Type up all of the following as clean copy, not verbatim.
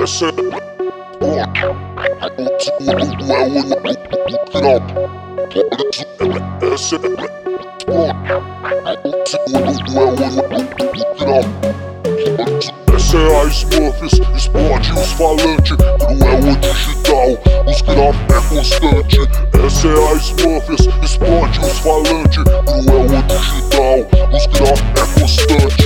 Essa é a Smurfs, explode os falantes. Cruel digital, os graf é constante. Essa é a Smurfs, explode os falantes. Cruel digital, os graf é constante.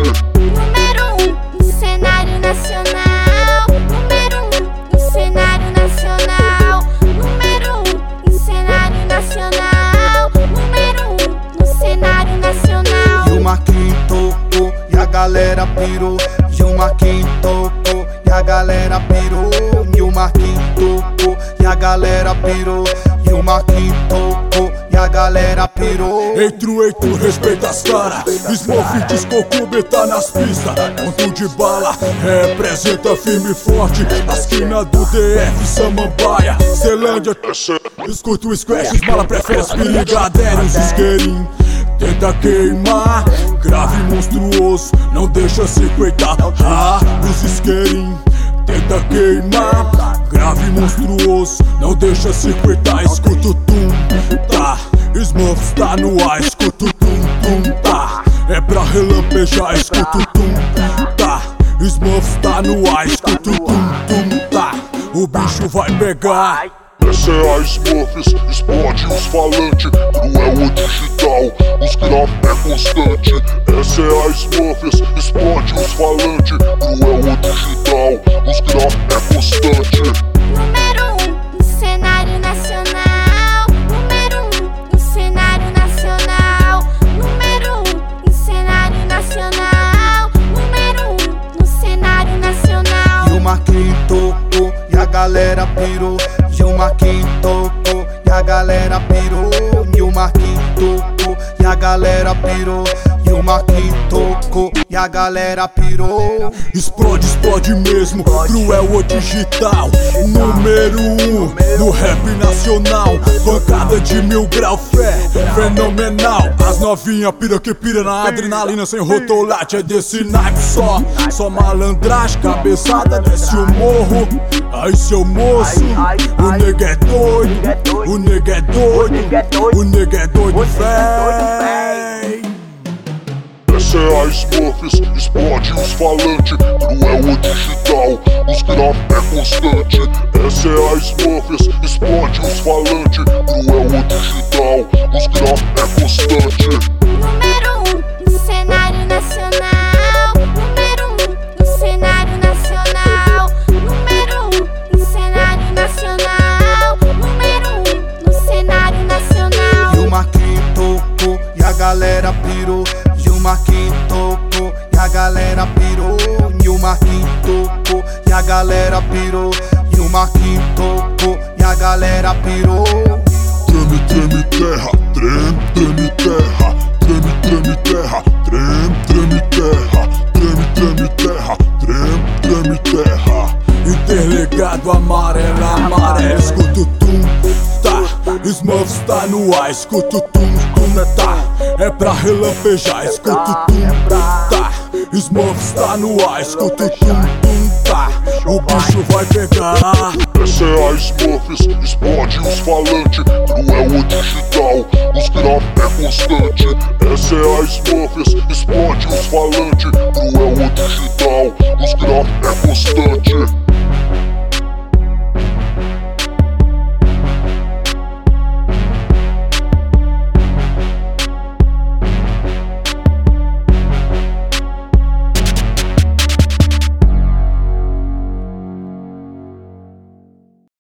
Número 1 no cenário nacional. Número 1 no cenário nacional. Número 1 no cenário nacional. Número 1 no cenário nacional. E o Marquinhos tocou e a galera pirou. E o Marquinhos tocou e a galera pirou. E o Marquinhos tocou e a galera pirou. E o Marquinhos tocou e a galera pirou. Ei, respeita as cara. Smurf Disco tá nas pistas. Ponto de bala, representa firme e forte. A esquina do DF, Samambaia, Celândia. Escuta o Squash, os mala prefere as brigadeiros. Isqueirinho tenta queimar, grave monstruoso, não deixa se coitar. Os isqueirinhos tenta queimar, grave monstruoso, não deixa se coitar. Escuta o tum, tá, Smurfs tá no ar. Escuta o tum, tá, é pra relampejar. Escuta o tum, tá, Smurfs tá no ar. Escuta o tum, tá, o bicho vai pegar. Essa é a Smurfs, explode os falantes. Cruel digital, os graf é constante. Essa é a Smurfs, explode os falantes. Cruel digital, os graf é constante. Número 1 no cenário nacional. Número 1 no cenário nacional. Número 1 no cenário nacional. Número 1 no cenário nacional. E o Marquinhos tocou e a galera pirou. E o Marquinhos tocou e a galera pirou. E o Marquinhos tocou e a galera pirou. E o Marquinhos tocou e a galera pirou. Explode mesmo, cruel ou digital. Número 1 no rap nacional. Pancada de 1000 grau, fé fenomenal. As novinha pira que pira na adrenalina sem rotolate. É desse naipe só malandragem. Cabeçada desce o morro. Aí seu moço, o nega é doido. O nega é doido. O nega é doido, véi. Essa é a Smurfs, explode os falantes. Cruel digital, os graf é constante. Essa é a Smurfs, explode os falantes. Cruel digital, os graf é constante. Número 1 no cenário nacional. Número 1 no cenário nacional. Número 1 no cenário nacional. Número 1 no cenário nacional. E o Marquinhos tocou e a galera pirou. E o Marquinhos tocou e a galera pirou. E o Marquinhos tocou e a galera pirou. E o Marquinhos tocou e a galera pirou. Treme terra, treme terra. Treme terra, treme terra. Treme terra, treme terra. Interligado, amarelo. Escuta o tum, tá, Smurfs tá no ar. Escuta o tum, tá, é pra relampejar. Escuta o tum, tá, Smurfs tá no ar. Escuta o tum, tá, o bicho vai pegar. Essa é a Smurfs, explode os falantes. Cruel digital, os graf é constante. Essa é a Smurfs, explode os falantes. Cruel digital, os graf é constante.